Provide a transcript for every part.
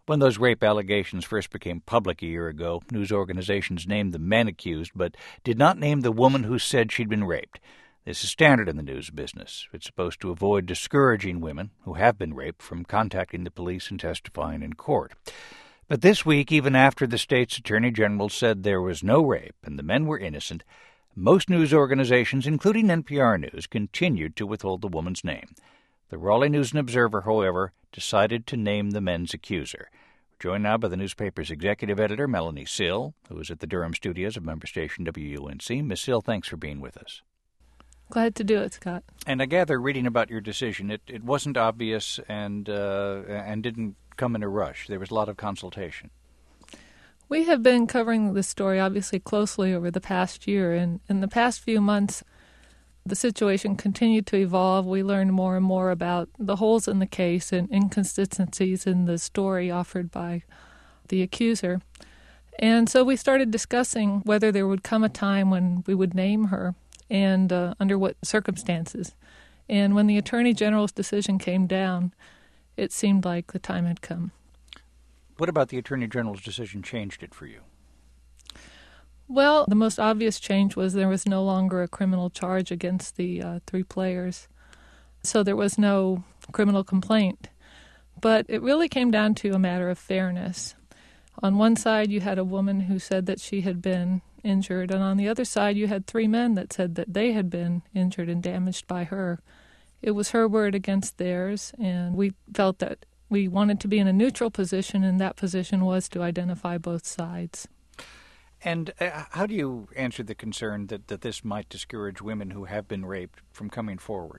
When those rape allegations first became public a year ago, news organizations named the men accused, but did not name the woman who said she'd been raped. This is standard in the news business. It's supposed to avoid discouraging women who have been raped from contacting the police and testifying in court. But this week, even after the state's attorney general said there was no rape and the men were innocent, most news organizations, including NPR News, continued to withhold the woman's name. The Raleigh News and Observer, however, decided to name the men's accuser. We're joined now by the newspaper's executive editor, Melanie Sill, who is at the Durham studios of member station WUNC. Ms. Sill, thanks for being with us. Glad to do it, Scott. And I gather, reading about your decision, it wasn't obvious and didn't come in a rush. There was a lot of consultation. We have been covering this story obviously closely over the past year, and in the past few months, the situation continued to evolve. We learned more and more about the holes in the case and inconsistencies in the story offered by the accuser. And so we started discussing whether there would come a time when we would name her and under what circumstances. And when the Attorney General's decision came down, it seemed like the time had come. What about the Attorney General's decision changed it for you? Well, the most obvious change was there was no longer a criminal charge against the three players. So there was no criminal complaint. But it really came down to a matter of fairness. On one side, you had a woman who said that she had been injured, and on the other side, you had three men that said that they had been injured and damaged by her. It was her word against theirs, and we felt that we wanted to be in a neutral position, and that position was to identify both sides. And how do you answer the concern that this might discourage women who have been raped from coming forward?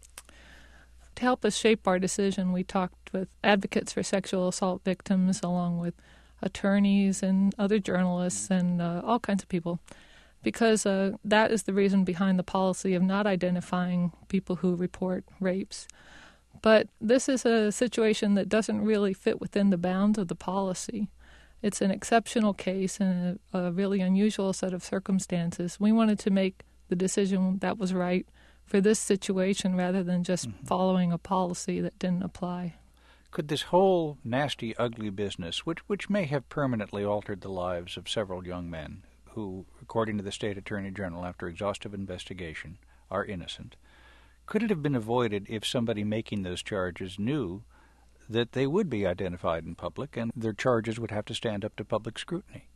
To help us shape our decision, we talked with advocates for sexual assault victims, along with attorneys and other journalists and all kinds of people, because that is the reason behind the policy of not identifying people who report rapes. But this is a situation that doesn't really fit within the bounds of the policy. It's an exceptional case and a really unusual set of circumstances. We wanted to make the decision that was right for this situation rather than just following a policy that didn't apply. Could this whole nasty, ugly business, which may have permanently altered the lives of several young men who, according to the state attorney general, after exhaustive investigation, are innocent, could it have been avoided if somebody making those charges knew that they would be identified in public and their charges would have to stand up to public scrutiny?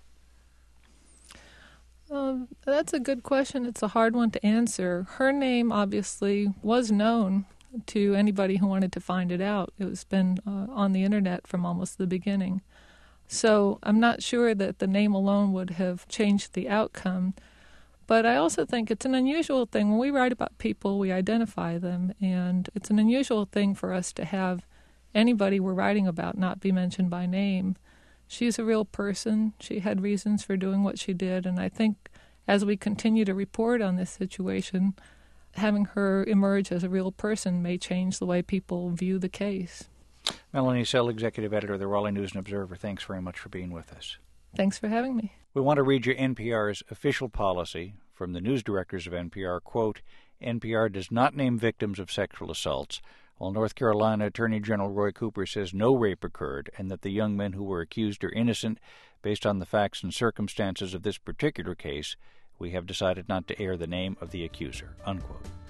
That's a good question. It's a hard one to answer. Her name obviously was known to anybody who wanted to find it out. It was been on the internet from almost the beginning. So I'm not sure that the name alone would have changed the outcome. But I also think it's an unusual thing. When we write about people, we identify them. And it's an unusual thing for us to have anybody we're writing about not be mentioned by name. She's a real person. She had reasons for doing what she did. And I think as we continue to report on this situation, having her emerge as a real person may change the way people view the case. Melanie Sill, executive editor of the Raleigh News and Observer, thanks very much for being with us. Thanks for having me. We want to read you NPR's official policy from the news directors of NPR. Quote, NPR does not name victims of sexual assaults, while North Carolina Attorney General Roy Cooper says no rape occurred and that the young men who were accused are innocent. Based on the facts and circumstances of this particular case, we have decided not to air the name of the accuser, unquote.